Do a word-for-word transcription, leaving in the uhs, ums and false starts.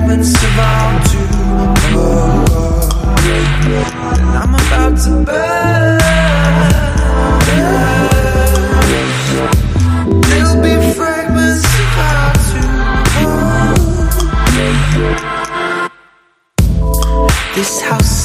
fragments of our tomorrow, and I'm about to burn. There'll be fragments of our tomorrow. This house